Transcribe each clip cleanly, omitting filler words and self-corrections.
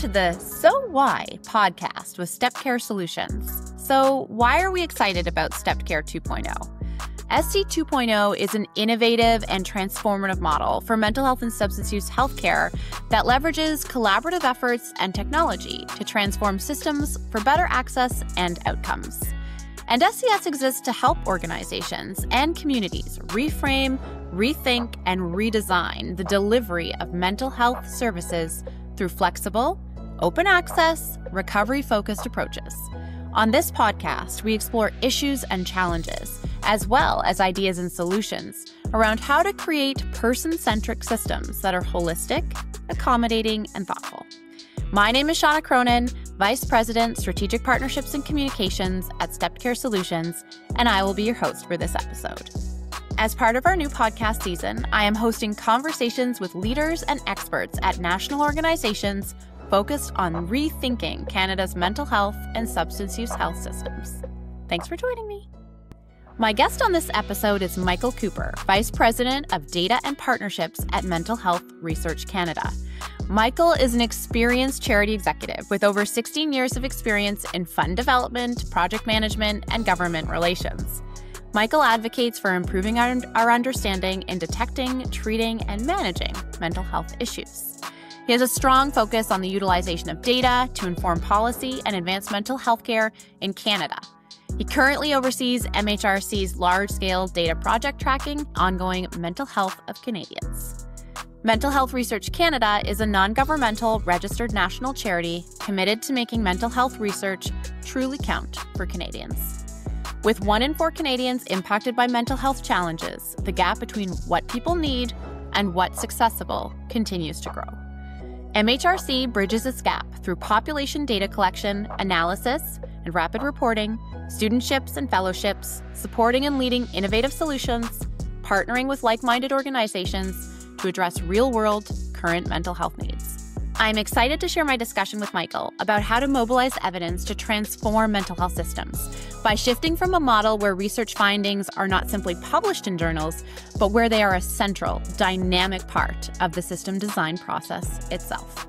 to the So Why podcast with StepCare Solutions. So why are we excited about StepCare 2.0? SC 2.0 is an innovative and transformative model for mental health and substance use healthcare that leverages collaborative efforts and technology to transform systems for better access and outcomes. And SCS exists to help organizations and communities reframe, rethink, and redesign the delivery of mental health services through flexible, open access, recovery-focused approaches. On this podcast, we explore issues and challenges, as well as ideas and solutions around how to create person-centric systems that are holistic, accommodating, and thoughtful. My name is Shauna Cronin, Vice President, Strategic Partnerships and Communications at StepCare Solutions, and I will be your host for this episode. As part of our new podcast season, I am hosting conversations with leaders and experts at national organizations focused on rethinking Canada's mental health and substance use health systems. Thanks for joining me. My guest on this episode is Michael Cooper, Vice President of Data and Partnerships at Mental Health Research Canada. Michael is an experienced charity executive with over 16 years of experience in fund development, project management, and government relations. Michael advocates for improving our understanding in detecting, treating, and managing mental health issues. He has a strong focus on the utilization of data to inform policy and advance mental health care in Canada. He currently oversees MHRC's large-scale data project tracking ongoing mental health of Canadians. Mental Health Research Canada is a non-governmental registered national charity committed to making mental health research truly count for Canadians. With 1 in 4 Canadians impacted by mental health challenges, the gap between what people need and what's accessible continues to grow. MHRC bridges this gap through population data collection, analysis, and rapid reporting, studentships and fellowships, supporting and leading innovative solutions, partnering with like-minded organizations to address real-world, current mental health needs. I'm excited to share my discussion with Michael about how to mobilize evidence to transform mental health systems by shifting from a model where research findings are not simply published in journals, but where they are a central, dynamic part of the system design process itself.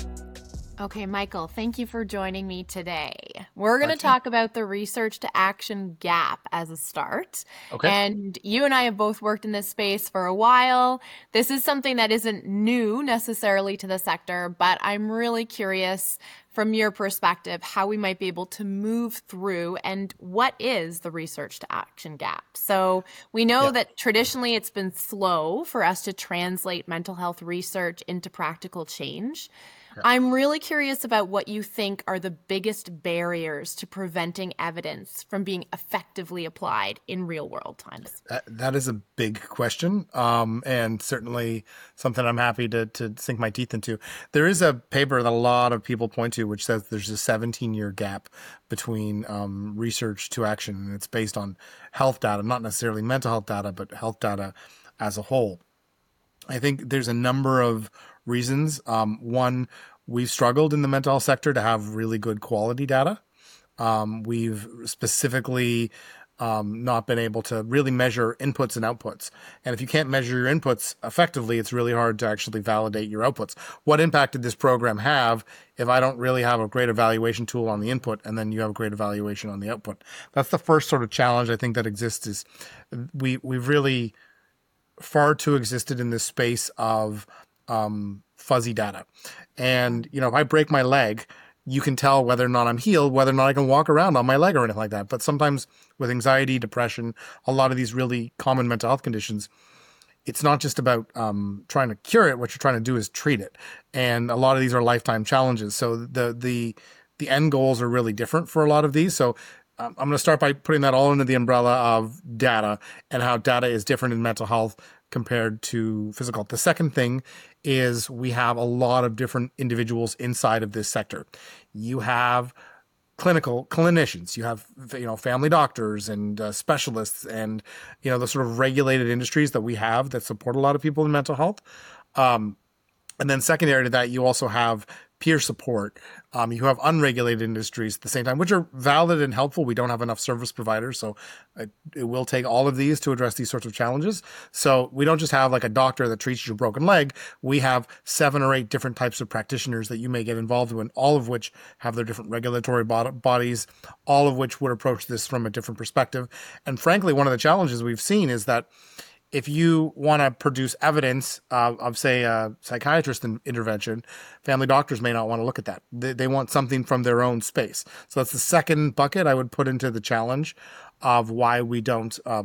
Okay, Michael, thank you for joining me today. We're going to talk about the research to action gap as a start. Okay. And you and I have both worked in this space for a while. This is something that isn't new necessarily to the sector, but I'm really curious from your perspective how we might be able to move through and what is the research to action gap. So we know that traditionally it's been slow for us to translate mental health research into practical change. I'm really curious about what you think are the biggest barriers to preventing evidence from being effectively applied in real world times. That is a big question, and certainly something I'm happy to sink my teeth into. There is a paper that a lot of people point to which says there's a 17-year gap between research to action, and it's based on health data, not necessarily mental health data, but health data as a whole. I think there's a number of reasons. One, we've struggled in the mental health sector to have really good quality data. We've specifically not been able to really measure inputs and outputs. And if you can't measure your inputs effectively, it's really hard to actually validate your outputs. What impact did this program have if I don't really have a great evaluation tool on the input and then you have a great evaluation on the output? That's the first sort of challenge I think that exists is we've really far too existed in this space of fuzzy data. And, if I break my leg, you can tell whether or not I'm healed, whether or not I can walk around on my leg or anything like that. But sometimes with anxiety, depression, a lot of these really common mental health conditions, it's not just about trying to cure it. What you're trying to do is treat it. And a lot of these are lifetime challenges. So the end goals are really different for a lot of these. So I'm going to start by putting that all under the umbrella of data and how data is different in mental health compared to physical. The second thing is we have a lot of different individuals inside of this sector. You have clinicians, you have, family doctors and specialists and, the sort of regulated industries that we have that support a lot of people in mental health. And then secondary to that, you also have peer support. You have unregulated industries at the same time, which are valid and helpful. We don't have enough service providers, so it will take all of these to address these sorts of challenges. So we don't just have like a doctor that treats your broken leg. We have 7 or 8 different types of practitioners that you may get involved in, all of which have their different regulatory bodies, all of which would approach this from a different perspective. And frankly, one of the challenges we've seen is that if you want to produce evidence of, say, a psychiatrist intervention, family doctors may not want to look at that. They want something from their own space. So that's the second bucket I would put into the challenge of why we are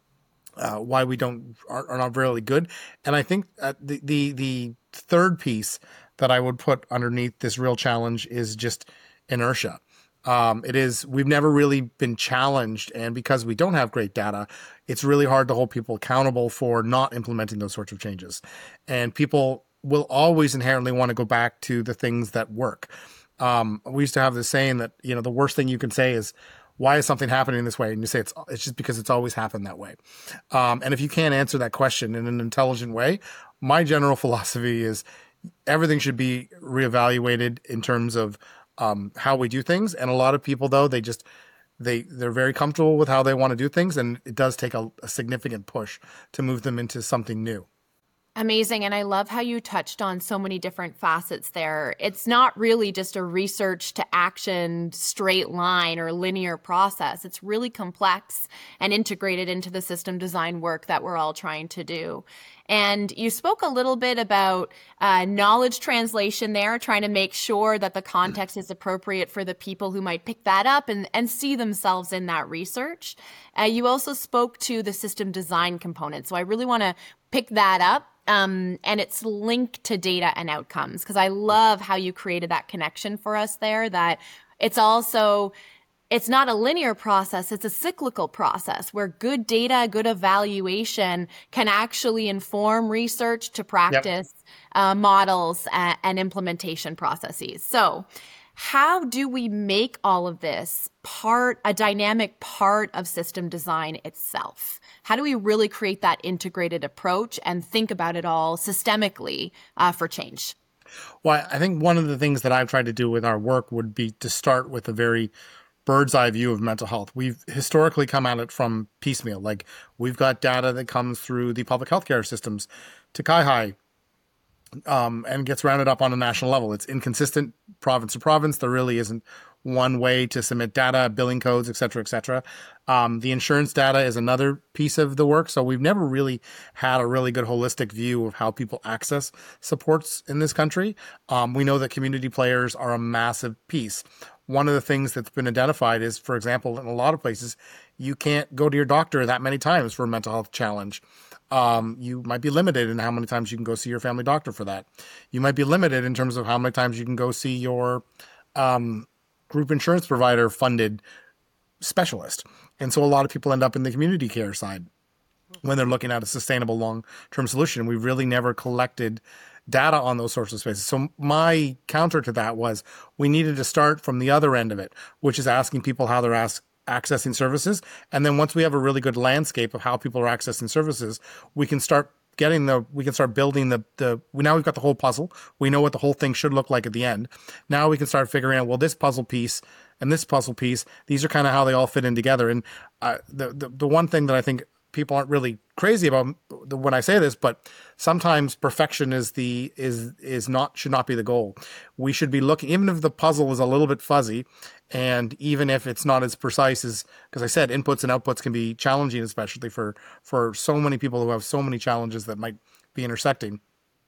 not really good. And I think the third piece that I would put underneath this real challenge is just inertia. We've never really been challenged, and because we don't have great data, it's really hard to hold people accountable for not implementing those sorts of changes. And people will always inherently want to go back to the things that work. We used to have this saying that, the worst thing you can say is, why is something happening this way? And you say it's just because it's always happened that way. And if you can't answer that question in an intelligent way, my general philosophy is everything should be reevaluated in terms of how we do things. And a lot of people, though, they're very comfortable with how they want to do things. And it does take a significant push to move them into something new. Amazing. And I love how you touched on so many different facets there. It's not really just a research to action straight line or linear process. It's really complex and integrated into the system design work that we're all trying to do. And you spoke a little bit about knowledge translation there, trying to make sure that the context is appropriate for the people who might pick that up and see themselves in that research. You also spoke to the system design component. So I really want to pick that up. And it's linked to data and outcomes, because I love how you created that connection for us there, that it's not a linear process, it's a cyclical process where good data, good evaluation can actually inform research to practice models and implementation processes. So how do we make all of this a dynamic part of system design itself? How do we really create that integrated approach and think about it all systemically for change? Well, I think one of the things that I've tried to do with our work would be to start with a very bird's eye view of mental health. We've historically come at it from piecemeal. Like, we've got data that comes through the public healthcare systems to CIHI, and gets rounded up on a national level. It's inconsistent province to province. There really isn't one way to submit data, billing codes, et cetera, et cetera. The insurance data is another piece of the work. So we've never really had a really good holistic view of how people access supports in this country. We know that community players are a massive piece. One of the things that's been identified is, for example, in a lot of places, you can't go to your doctor that many times for a mental health challenge. You might be limited in how many times you can go see your family doctor for that. You might be limited in terms of how many times you can go see your group insurance provider funded specialist. And so a lot of people end up in the community care side when they're looking at a sustainable long-term solution. We've really never collected data on those sorts of spaces. So my counter to that was we needed to start from the other end of it, which is asking people how they're accessing services. And then once we have a really good landscape of how people are accessing services, we can start building now we've got the whole puzzle. We know what the whole thing should look like at the end. Now we can start figuring out, well, this puzzle piece and this puzzle piece, these are kind of how they all fit in together. And the one thing that I think people aren't really crazy about when I say this, but sometimes perfection should not be the goal. We should be looking, even if the puzzle is a little bit fuzzy, and even if it's not as precise as, because I said inputs and outputs can be challenging, especially for so many people who have so many challenges that might be intersecting.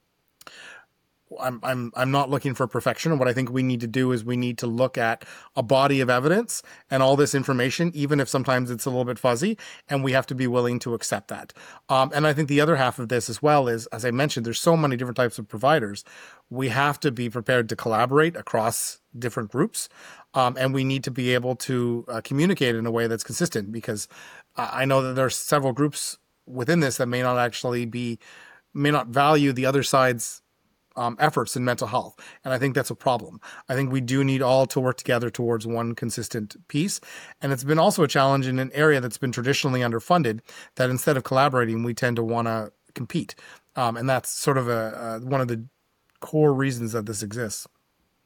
I'm not looking for perfection. What I think we need to do is we need to look at a body of evidence and all this information, even if sometimes it's a little bit fuzzy, and we have to be willing to accept that. And I think the other half of this as well is, as I mentioned, there's so many different types of providers. We have to be prepared to collaborate across different groups. And we need to be able to communicate in a way that's consistent, because I know that there are several groups within this that may not value the other side's efforts in mental health. And I think that's a problem. I think we do need all to work together towards one consistent piece. And it's been also a challenge in an area that's been traditionally underfunded, that instead of collaborating, we tend to want to compete. And that's sort of one of the core reasons that this exists.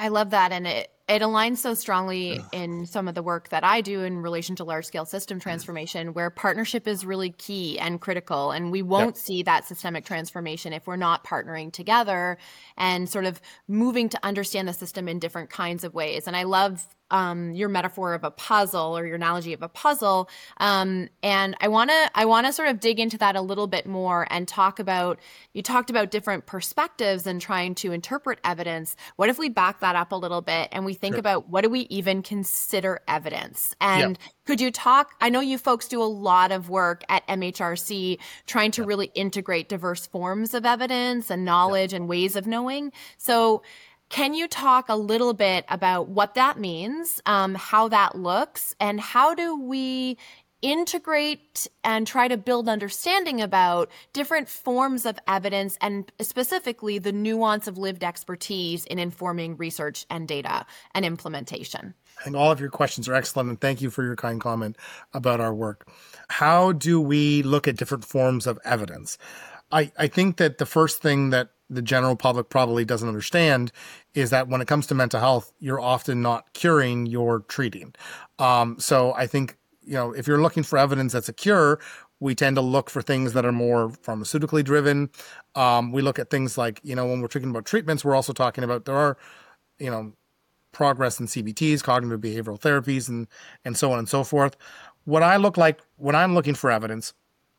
I love that. And it aligns so strongly in some of the work that I do in relation to large scale system transformation, where partnership is really key and critical. And we won't see that systemic transformation if we're not partnering together and sort of moving to understand the system in different kinds of ways. And I love your metaphor of a puzzle, or your analogy of a puzzle. And I want to sort of dig into that a little bit more and you talked about different perspectives and trying to interpret evidence. What if we back that up a little bit and we think about, what do we even consider evidence? And could you talk, I know you folks do a lot of work at MHRC trying to really integrate diverse forms of evidence and knowledge and ways of knowing. So can you talk a little bit about what that means, how that looks, and how do we integrate and try to build understanding about different forms of evidence, and specifically the nuance of lived expertise in informing research and data and implementation? I think all of your questions are excellent, and thank you for your kind comment about our work. How do we look at different forms of evidence? I think that the first thing that the general public probably doesn't understand is that when it comes to mental health, you're often not curing, you're treating. So I think, if you're looking for evidence that's a cure, we tend to look for things that are more pharmaceutically driven. We look at things like, when we're talking about treatments, we're also talking about, there are, progress in CBTs, cognitive behavioral therapies, and so on and so forth. What I look like when I'm looking for evidence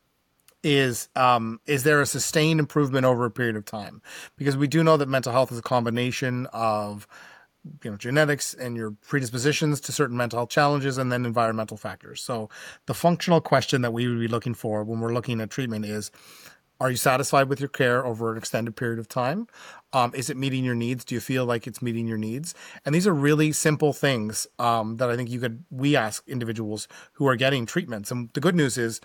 is there a sustained improvement over a period of time? Because we do know that mental health is a combination of, genetics and your predispositions to certain mental health challenges, and then environmental factors. So the functional question that we would be looking for when we're looking at treatment is, are you satisfied with your care over an extended period of time? Is it meeting your needs? Do you feel like it's meeting your needs? And these are really simple things that I think we ask individuals who are getting treatments. And the good news is,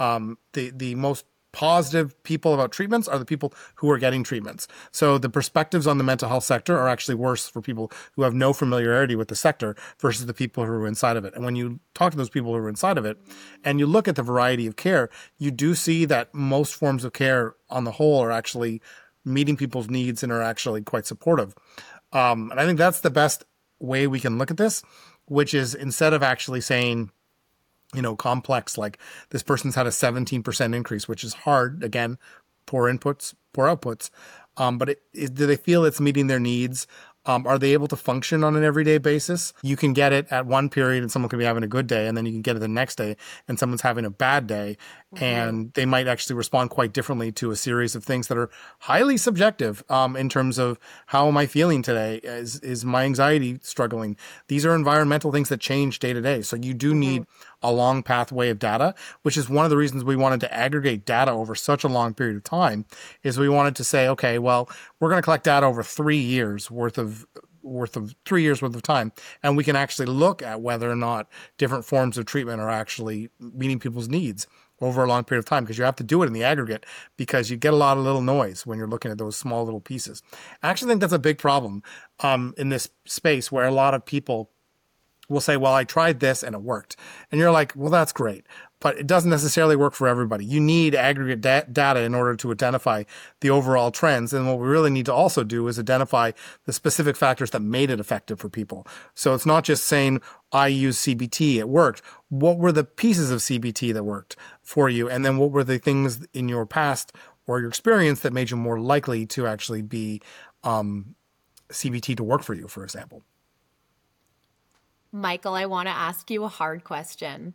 the most positive people about treatments are the people who are getting treatments. So the perspectives on the mental health sector are actually worse for people who have no familiarity with the sector versus the people who are inside of it. And when you talk to those people who are inside of it and you look at the variety of care, you do see that most forms of care on the whole are actually meeting people's needs and are actually quite supportive. And I think that's the best way we can look at this, which is, instead of actually saying, complex, like this person's had a 17% increase, which is hard. Again, poor inputs, poor outputs. But do they feel it's meeting their needs? Are they able to function on an everyday basis? You can get it at one period and someone can be having a good day, and then you can get it the next day and someone's having a bad day. Mm-hmm. And they might actually respond quite differently to a series of things that are highly subjective in terms of, how am I feeling today? Is my anxiety struggling? These are environmental things that change day to day. So you do need a long pathway of data, which is one of the reasons we wanted to aggregate data over such a long period of time, is we wanted to say, okay, well, we're going to collect data over 3 years worth of 3 years worth of time. And we can actually look at whether or not different forms of treatment are actually meeting people's needs over a long period of time, because you have to do it in the aggregate, because you get a lot of little noise when you're looking at those small little pieces. I actually think that's a big problem in this space, where a lot of people will say, well, I tried this and it worked. And you're like, well, that's great, but it doesn't necessarily work for everybody. You need aggregate data in order to identify the overall trends. And what we really need to also do is identify the specific factors that made it effective for people. So it's not just saying, I use CBT, it worked. What were the pieces of CBT that worked for you? And then what were the things in your past or your experience that made you more likely to actually be CBT to work for you, for example? Michael, I want to ask you a hard question.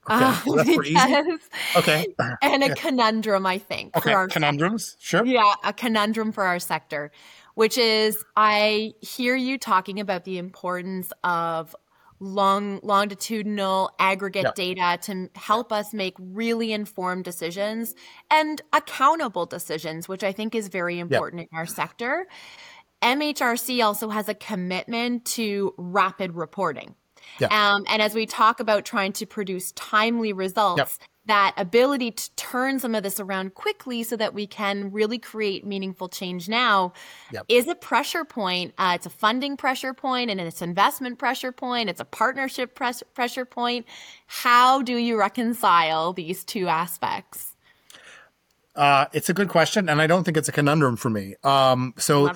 Okay. Okay. And a conundrum, I think. Okay. For our conundrums. sector. Sure. Yeah, a conundrum for our sector, which is, I hear you talking about the importance of longitudinal aggregate data to help us make really informed decisions and accountable decisions, which I think is very important in our sector. MHRC also has a commitment to rapid reporting. And as we talk about trying to produce timely results, that ability to turn some of this around quickly so that we can really create meaningful change now is a pressure point. It's a funding pressure point, and it's an investment pressure point. It's a partnership pressure point. How do you reconcile these two aspects? It's a good question, and I don't think it's a conundrum for me. So Love that.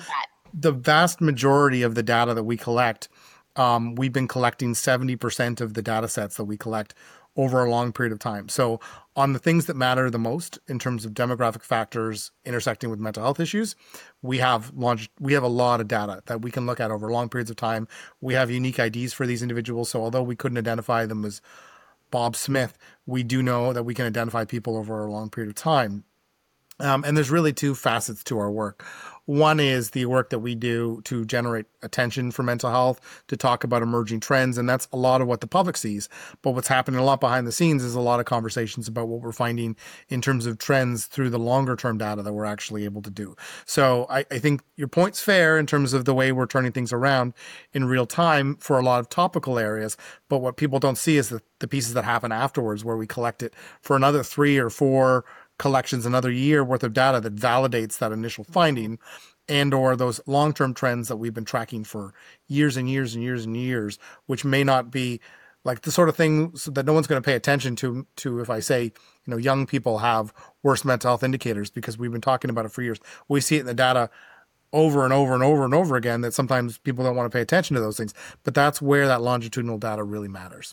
the vast majority of the data that we collect, we've been collecting 70% of the data sets that we collect over a long period of time. So on the things that matter the most in terms of demographic factors intersecting with mental health issues, we have a lot of data that we can look at over long periods of time. We have unique IDs for these individuals. So although we couldn't identify them as Bob Smith, we do know that we can identify people over a long period of time. And there's really two facets to our work. One is the work that we do to generate attention for mental health, to talk about emerging trends, and that's a lot of what the public sees. But what's happening a lot behind the scenes is a lot of conversations about what we're finding in terms of trends through the longer term data that we're actually able to do. So I think your point's fair in terms of the way we're turning things around in real time for a lot of topical areas. But what people don't see is the pieces that happen afterwards, where we collect it for another 3 or 4 collections, another year worth of data that validates that initial finding, and or those long-term trends that we've been tracking for years and years and years and years, which may not be like the sort of thing that no one's going to pay attention to if I say, young people have worse mental health indicators, because we've been talking about it for years. We see it in the data over and over and over and over again that sometimes people don't want to pay attention to those things, but that's where that longitudinal data really matters.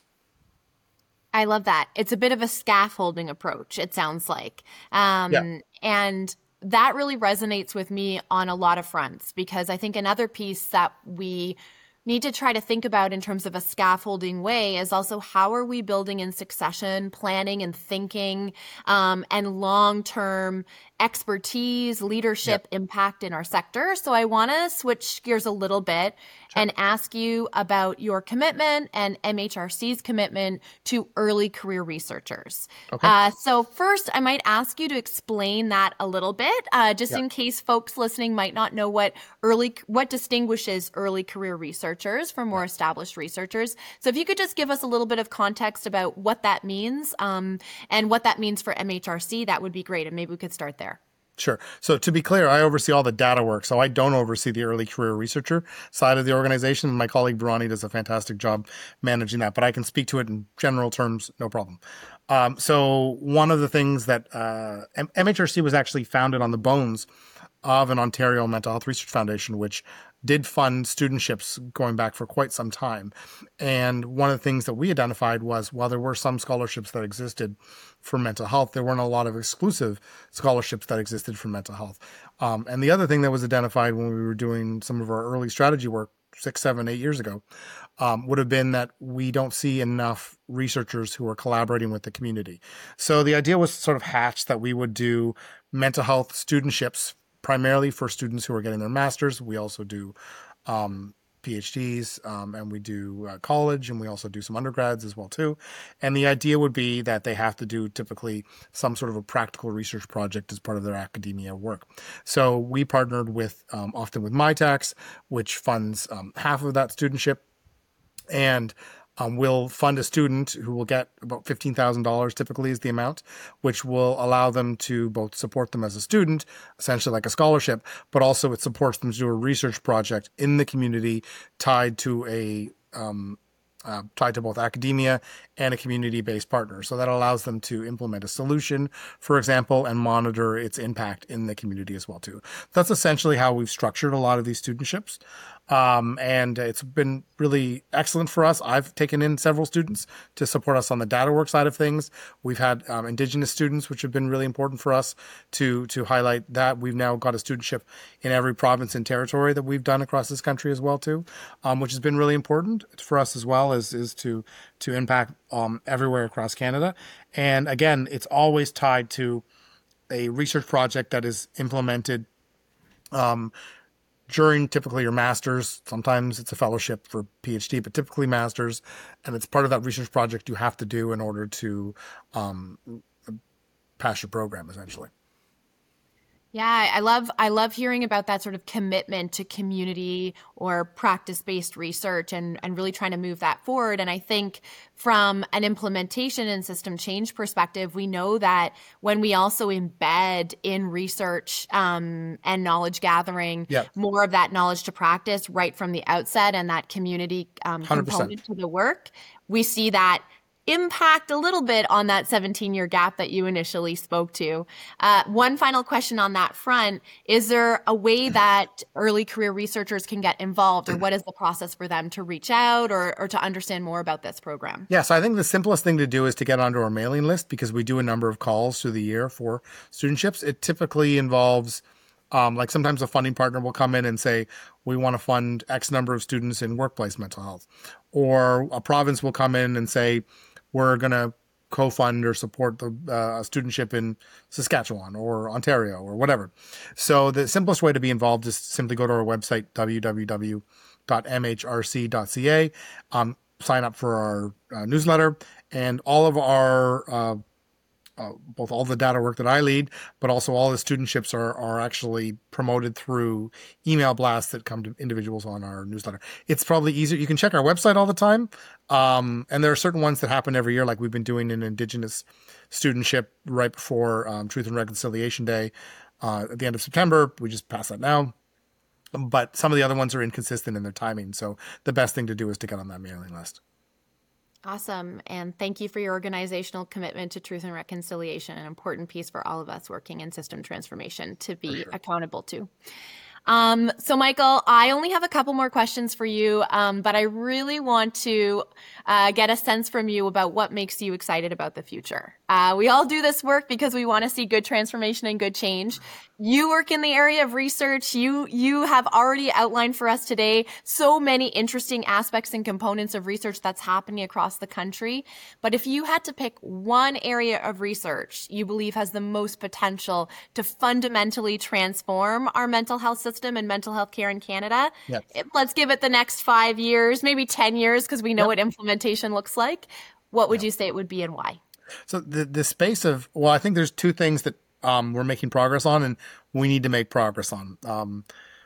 I love that. It's a bit of a scaffolding approach, it sounds like. Yeah. And that really resonates with me on a lot of fronts, because I think another piece that we need to try to think about in terms of a scaffolding way is also how are we building in succession, planning and thinking, and long-term expertise, leadership, impact in our sector. So I want to switch gears a little bit and ask you about your commitment and MHRC's commitment to early career researchers. Okay. So first, I might ask you to explain that a little bit, just in case folks listening might not know what distinguishes early career researchers from more established researchers. So if you could just give us a little bit of context about what that means, and what that means for MHRC, that would be great. And maybe we could start there. Sure. So to be clear, I oversee all the data work. So I don't oversee the early career researcher side of the organization. My colleague Bharani does a fantastic job managing that, but I can speak to it in general terms, no problem. So one of the things that MHRC was actually founded on the bones of an Ontario Mental Health Research Foundation, which did fund studentships going back for quite some time. And one of the things that we identified was, while there were some scholarships that existed for mental health, there weren't a lot of exclusive scholarships that existed for mental health. And the other thing that was identified when we were doing some of our early strategy work 6, 7, 8 years ago, would have been that we don't see enough researchers who are collaborating with the community. So the idea was sort of hatched that we would do mental health studentships primarily for students who are getting their masters. We also do PhDs, and we do college, and we also do some undergrads as well too. And the idea would be that they have to do typically some sort of a practical research project as part of their academia work. So we partnered with often with MyTax, which funds half of that studentship, and we'll fund a student who will get about $15,000 typically is the amount, which will allow them to both support them as a student, essentially like a scholarship, but also it supports them to do a research project in the community tied to tied to both academia and a community-based partner. So that allows them to implement a solution, for example, and monitor its impact in the community as well too. That's essentially how we've structured a lot of these studentships. And it's been really excellent for us. I've taken in several students to support us on the data work side of things. We've had Indigenous students, which have been really important for us to highlight that. We've now got a studentship in every province and territory that we've done across this country as well too, which has been really important for us as well is to impact everywhere across Canada. And again, it's always tied to a research project that is implemented during typically your master's. Sometimes it's a fellowship for PhD, but typically master's, and it's part of that research project you have to do in order to pass your program, essentially. Yeah, I love hearing about that sort of commitment to community or practice-based research and really trying to move that forward. And I think from an implementation and system change perspective, we know that when we also embed in research and knowledge gathering more of that knowledge to practice right from the outset and that community component to the work, we see that impact a little bit on that 17-year gap that you initially spoke to. One final question on that front, is there a way that early career researchers can get involved, or what is the process for them to reach out or to understand more about this program? Yeah, so I think the simplest thing to do is to get onto our mailing list, because we do a number of calls through the year for studentships. It typically involves, like sometimes a funding partner will come in and say, we want to fund X number of students in workplace mental health. Or a province will come in and say, we're going to co-fund or support the studentship in Saskatchewan or Ontario or whatever. So the simplest way to be involved is simply go to our website, www.mhrc.ca, sign up for our newsletter, and all of our both all the data work that I lead, but also all the studentships are actually promoted through email blasts that come to individuals on our newsletter. It's probably easier. You can check our website all the time. And there are certain ones that happen every year, like we've been doing an Indigenous studentship right before Truth and Reconciliation Day at the end of September. We just passed that now. But some of the other ones are inconsistent in their timing. So the best thing to do is to get on that mailing list. Awesome. And thank you for your organizational commitment to truth and reconciliation, an important piece for all of us working in system transformation to be accountable to. So Michael, I only have a couple more questions for you, but I really want to get a sense from you about what makes you excited about the future. We all do this work because we want to see good transformation and good change. You work in the area of research. You have already outlined for us today so many interesting aspects and components of research that's happening across the country. But if you had to pick one area of research you believe has the most potential to fundamentally transform our mental health system and mental health care in Canada, Yes. Let's give it the next 5 years, maybe 10 years, because we know what implementation looks like. What would you say it would be and why? So the space of, well, I think there's two things that we're making progress on and we need to make progress on.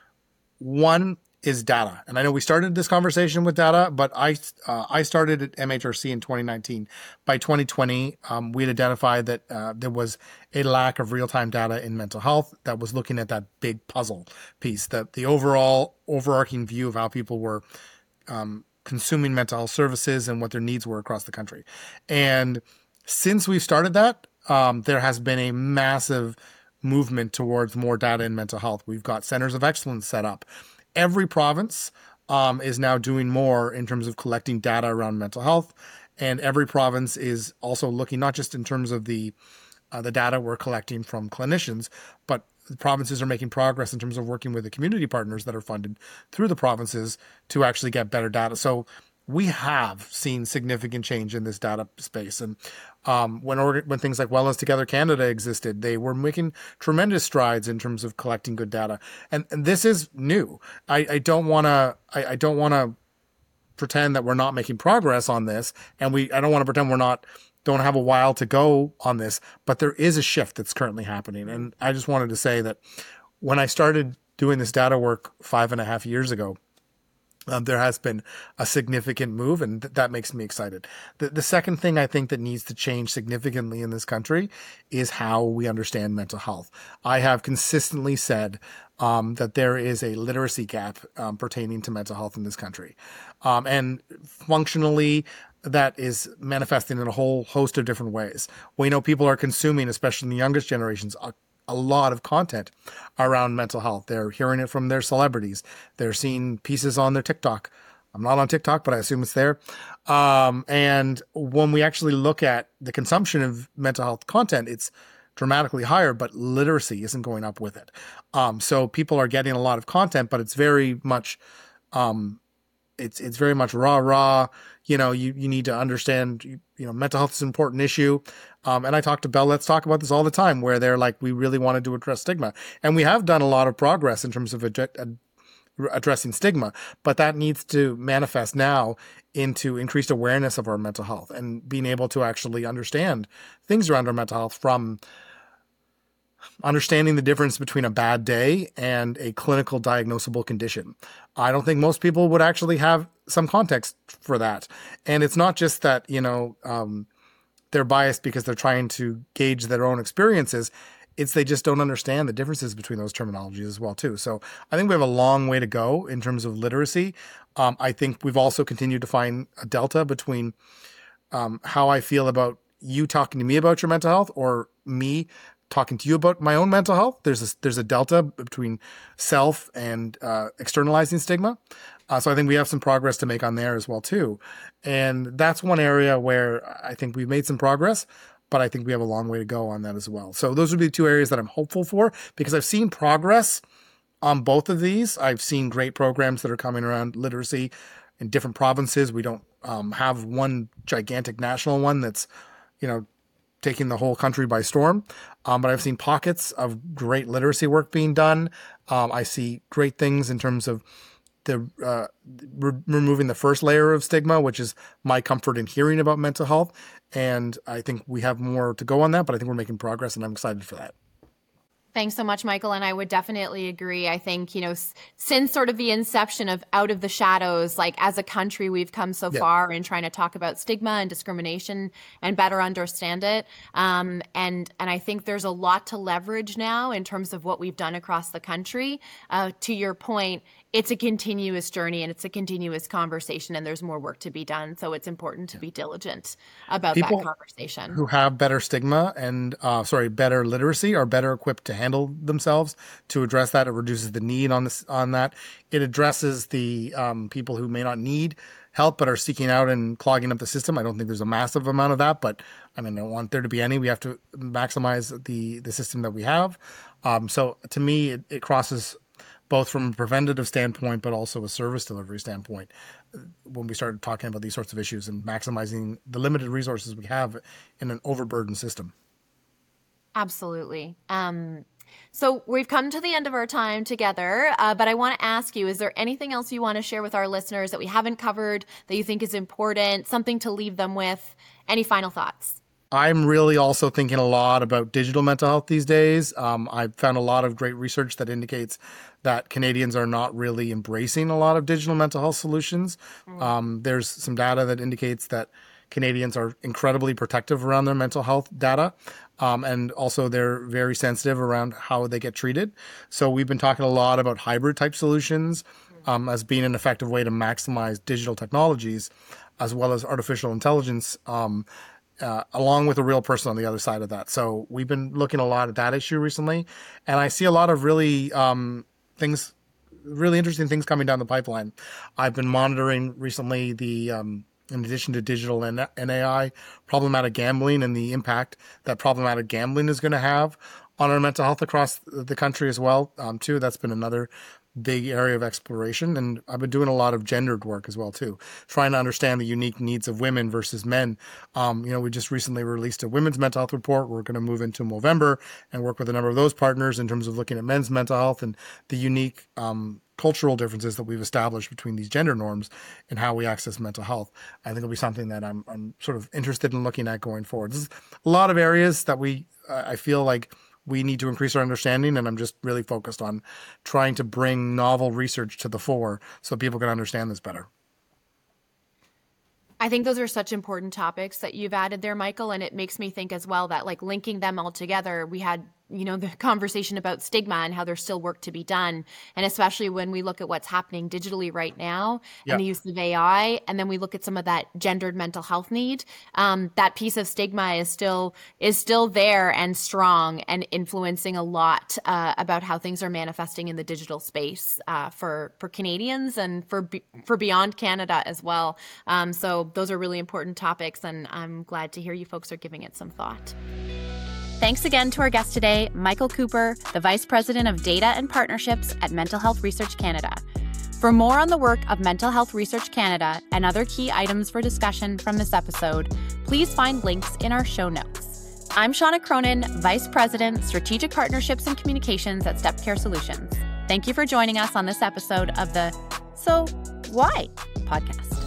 One is data. And I know we started this conversation with data, but I started at MHRC in 2019. By 2020, we had identified that there was a lack of real-time data in mental health that was looking at that big puzzle piece, that the overall overarching view of how people were consuming mental health services and what their needs were across the country. And since we've started that, there has been a massive movement towards more data in mental health. We've got centers of excellence set up. Every province is now doing more in terms of collecting data around mental health. And every province is also looking not just in terms of the data we're collecting from clinicians, but the provinces are making progress in terms of working with the community partners that are funded through the provinces to actually get better data. So we have seen significant change in this data space. And when things like Wellness Together Canada existed, they were making tremendous strides in terms of collecting good data. And this is new. I don't want to pretend that we're not making progress on this, and I don't want to pretend don't have a while to go on this, but there is a shift that's currently happening. And I just wanted to say that when I started doing this data work 5.5 years ago, there has been a significant move, and that makes me excited. The second thing I think that needs to change significantly in this country is how we understand mental health. I have consistently said that there is a literacy gap pertaining to mental health in this country. And functionally, that is manifesting in a whole host of different ways. We know people are consuming, especially in the youngest generations, a lot of content around mental health. They're hearing it from their celebrities. They're seeing pieces on their TikTok. I'm not on TikTok, but I assume it's there. And when we actually look at the consumption of mental health content, it's dramatically higher, but literacy isn't going up with it. So people are getting a lot of content, but it's very much, it's very much raw. You need to understand, mental health is an important issue. And I talk to Bell Let's Talk about this all the time, where they're like, we really wanted to address stigma. And we have done a lot of progress in terms of addressing stigma, but that needs to manifest now into increased awareness of our mental health and being able to actually understand things around our mental health, from understanding the difference between a bad day and a clinical diagnosable condition. I don't think most people would actually have some context for that. And it's not just that, they're biased because they're trying to gauge their own experiences. It's they just don't understand the differences between those terminologies as well, too. So I think we have a long way to go in terms of literacy. I think we've also continued to find a delta between how I feel about you talking to me about your mental health or me talking to you about my own mental health. There's a delta between self and externalizing stigma. So I think we have some progress to make on there as well too. And that's one area where I think we've made some progress, but I think we have a long way to go on that as well. So those would be the two areas that I'm hopeful for, because I've seen progress on both of these. I've seen great programs that are coming around literacy in different provinces. We don't have one gigantic national one that's, taking the whole country by storm. But I've seen pockets of great literacy work being done. I see great things in terms of removing the first layer of stigma, which is my comfort in hearing about mental health. And I think we have more to go on that, but I think we're making progress, and I'm excited for that. Thanks so much, Michael. And I would definitely agree. I think, since sort of the inception of Out of the Shadows, like as a country, we've come so far in trying to talk about stigma and discrimination and better understand it. And I think there's a lot to leverage now in terms of what we've done across the country. To your point, it's a continuous journey and it's a continuous conversation, and there's more work to be done. So it's important to be diligent about that conversation. Who have better stigma and better literacy are better equipped to handle themselves to address that. It reduces the need on that. It addresses the people who may not need help but are seeking out and clogging up the system. I don't think there's a massive amount of that, but I don't want there to be any. We have to maximize the system that we have. So to me, it crosses both from a preventative standpoint, but also a service delivery standpoint, when we started talking about these sorts of issues and maximizing the limited resources we have in an overburdened system. Absolutely. So we've come to the end of our time together, but I want to ask you, is there anything else you want to share with our listeners that we haven't covered that you think is important, something to leave them with? Any final thoughts? I'm really also thinking a lot about digital mental health these days. I've found a lot of great research that indicates that Canadians are not really embracing a lot of digital mental health solutions. There's some data that indicates that Canadians are incredibly protective around their mental health data. And also they're very sensitive around how they get treated. So we've been talking a lot about hybrid type solutions as being an effective way to maximize digital technologies, as well as artificial intelligence, along with a real person on the other side of that. So we've been looking a lot at that issue recently, and I see a lot of really interesting things coming down the pipeline. I've been monitoring recently the, in addition to digital and AI, problematic gambling and the impact that problematic gambling is going to have on our mental health across the country as well, too. That's been another big area of exploration. And I've been doing a lot of gendered work as well, too, trying to understand the unique needs of women versus men. We just recently released a women's mental health report. We're going to move into Movember and work with a number of those partners in terms of looking at men's mental health and the unique cultural differences that we've established between these gender norms and how we access mental health. I think it'll be something that I'm sort of interested in looking at going forward. There's a lot of areas that I feel like we need to increase our understanding, and I'm just really focused on trying to bring novel research to the fore so people can understand this better. I think those are such important topics that you've added there, Michael, and it makes me think as well that like linking them all together, we had the conversation about stigma and how there's still work to be done. And especially when we look at what's happening digitally right now and the use of AI, and then we look at some of that gendered mental health need, that piece of stigma is still there and strong and influencing a lot about how things are manifesting in the digital space for Canadians and for beyond Canada as well. So those are really important topics, and I'm glad to hear you folks are giving it some thought. Thanks again to our guest today, Michael Cooper, the Vice President of Data and Partnerships at Mental Health Research Canada. For more on the work of Mental Health Research Canada and other key items for discussion from this episode, please find links in our show notes. I'm Shauna Cronin, Vice President, Strategic Partnerships and Communications at StepCare Solutions. Thank you for joining us on this episode of the So Why podcast.